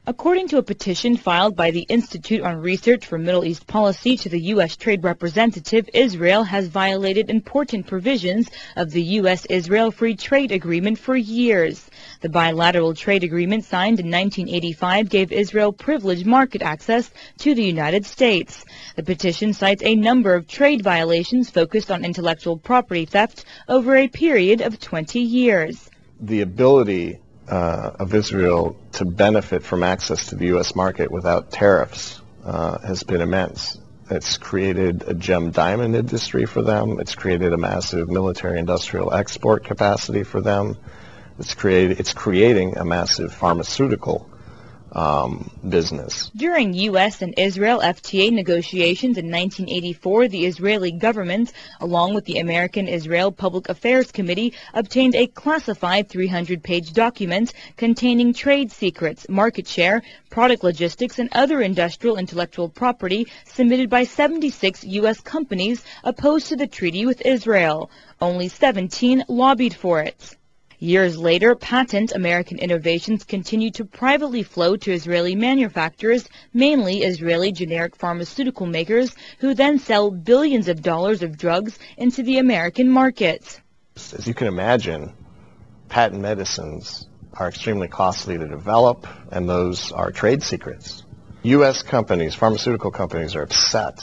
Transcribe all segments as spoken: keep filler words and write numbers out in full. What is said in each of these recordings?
According to a petition filed by the Institute on Research for Middle East Policy to the U S Trade Representative, Israel has violated important provisions of the U S Israel Free Trade Agreement for years. The bilateral trade agreement signed in nineteen eighty-five gave Israel privileged market access to the United States. The petition cites a number of trade violations focused on intellectual property theft over a period of twenty years. The ability Uh, of Israel to benefit from access to the U S market without tariffs uh, has been immense. It's created a gem diamond industry for them. It's created a massive military industrial export capacity for them. It's created, it's creating a massive pharmaceutical Um, business. During U S and Israel F T A negotiations in nineteen eighty-four, the Israeli government, along with the American Israel Public Affairs Committee, obtained a classified three hundred page document containing trade secrets, market share, product logistics, and other industrial intellectual property submitted by seventy-six U S companies opposed to the treaty with Israel. Only seventeen lobbied for it. Years later, patent American innovations continue to privately flow to Israeli manufacturers, mainly Israeli generic pharmaceutical makers, who then sell billions of dollars of drugs into the American market. As you can imagine, patent medicines are extremely costly to develop, and those are trade secrets. U S companies, pharmaceutical companies, are upset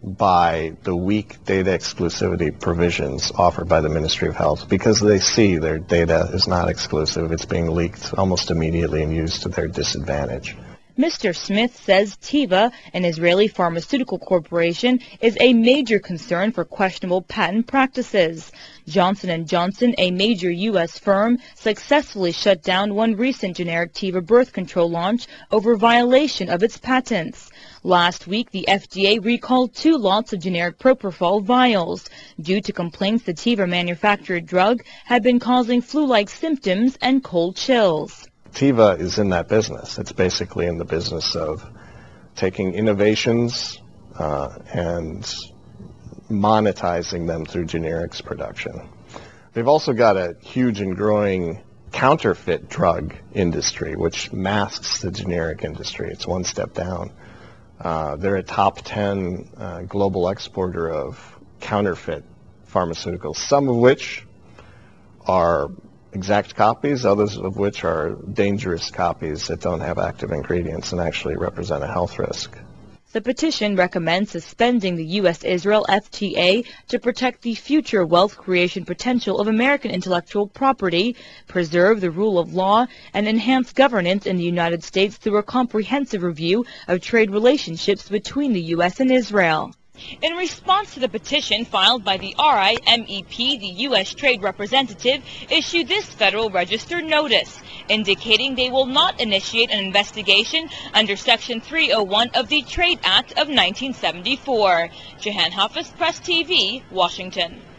by the weak data exclusivity provisions offered by the Ministry of Health because they see their data is not exclusive. It's being leaked almost immediately and used to their disadvantage. Mister Smith says Teva, an Israeli pharmaceutical corporation, is a major concern for questionable patent practices. Johnson and Johnson, a major U S firm, successfully shut down one recent generic Teva birth control launch over violation of its patents. Last week, the F D A recalled two lots of generic propofol vials due to complaints the Teva manufactured drug had been causing flu-like symptoms and cold chills. Teva is in that business. It's basically in the business of taking innovations uh, and monetizing them through generics production. They've also got a huge and growing counterfeit drug industry, which masks the generic industry. It's one step down. Uh, they're a top ten uh, global exporter of counterfeit pharmaceuticals, some of which are exact copies, others of which are dangerous copies that don't have active ingredients and actually represent a health risk. The petition recommends suspending the U S Israel F T A to protect the future wealth creation potential of American intellectual property, preserve the rule of law, and enhance governance in the United States through a comprehensive review of trade relationships between the U S and Israel. In response to the petition filed by the R I M E P, the U S Trade Representative issued this Federal Register notice, indicating they will not initiate an investigation under Section three oh one of the Trade Act of nineteen seventy-four. Jehan Hafiz, Press T V, Washington.